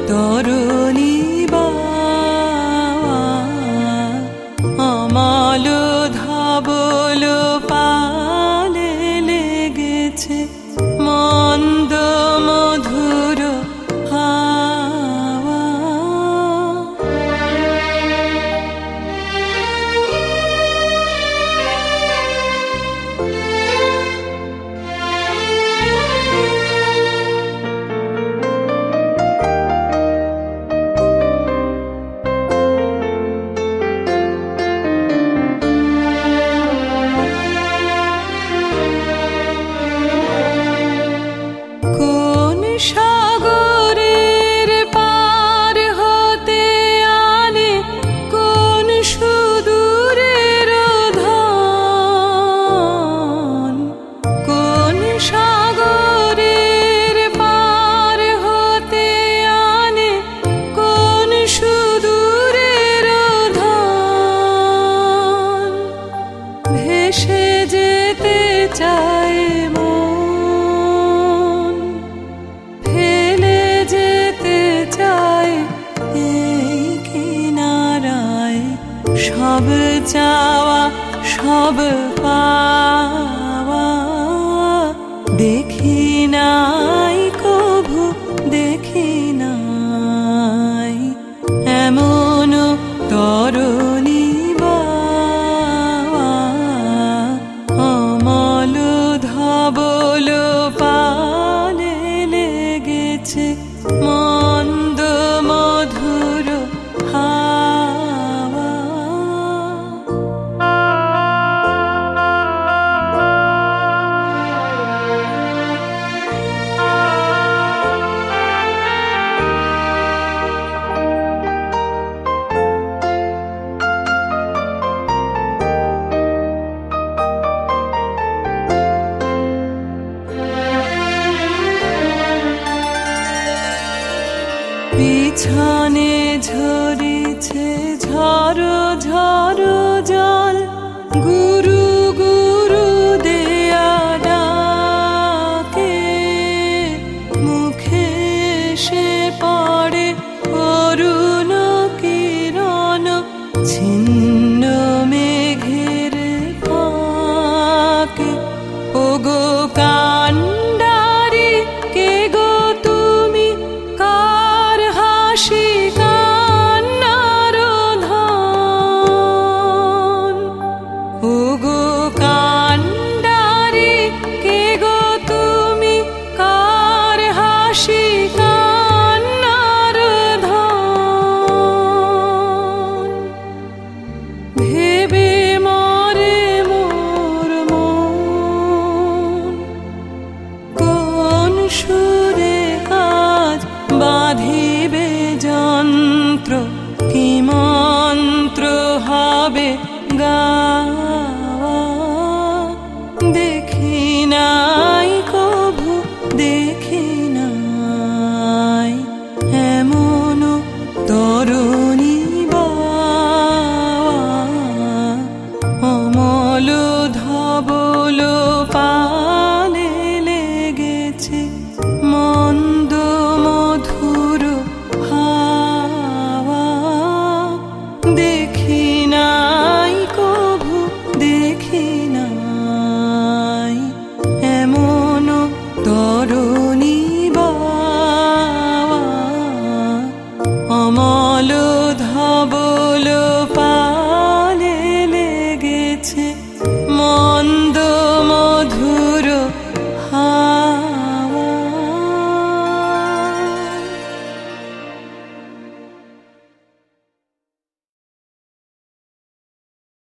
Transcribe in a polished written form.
তরণী বাওয়া অমল ধবল পালে লেগেছে মন্দ মধুর হাওয়া। সাগরের পার হতে আনে কোন সুদূরের ধন, কোন সাগরের পার হতে আনে কোন সুদূরের ধন। ভেসে যেতে চায় সব চাওয়া সব পাওয়া, দেখি নাই কভু দেখি নাই এমন তরণী বাওয়া অমল ধবল পালে লেগেছে মন্দ মধুর হাওয়া। পিছনে ঝরেছে ঝড়ো ঝড়ো জল, গুরু গুরু দেয়া ডাকে মুখে এসে পড়ে অরুণ কিরণ ছিন্ন মেঘের ফাঁকে। ওগো কান্ডারি কে গো তুমি, কার হাসি কান্নার ধন। ওগো কান্ডারি কে গো তুমি, কার হাসি কান্নার ধন। ভেবে মরে মোর মন, কোন সুরে আজ বাঁধিবে যন্ত্র, কি মন্ত্র হবে গাওয়া। দেখি নাই কভু দেখি